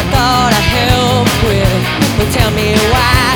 I thought I'd help with. Well, tell me why